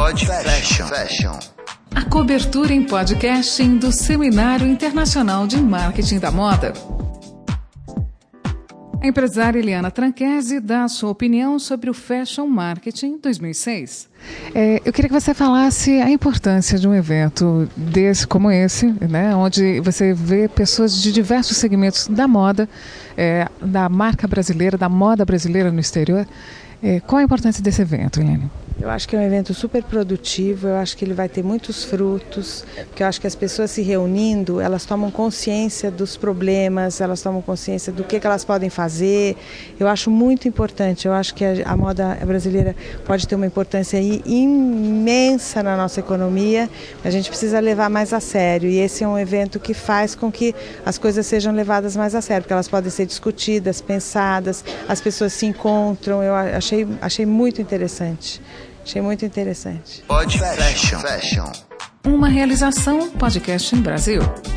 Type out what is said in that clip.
Pod Fashion. A cobertura em podcasting do Seminário Internacional de Marketing da Moda. A empresária Eliana Tranchesi dá a sua opinião sobre o Fashion Marketing 2006. Eu queria que você falasse a importância de um evento desse, como esse, né, onde você vê pessoas de diversos segmentos da moda, da marca brasileira, da moda brasileira no exterior. Qual a importância desse evento, Eliane? Eu acho que é um evento super produtivo, eu acho que ele vai ter muitos frutos, porque eu acho que as pessoas se reunindo, elas tomam consciência dos problemas, elas tomam consciência do que elas podem fazer. Eu acho muito importante, eu acho que a moda brasileira pode ter uma importância imensa na nossa economia, a gente precisa levar mais a sério, e esse é um evento que faz com que as coisas sejam levadas mais a sério, porque elas podem ser discutidas, pensadas, as pessoas se encontram. Eu achei muito interessante. Achei muito interessante. Pod Fashion. Uma realização Podcast em Brasil.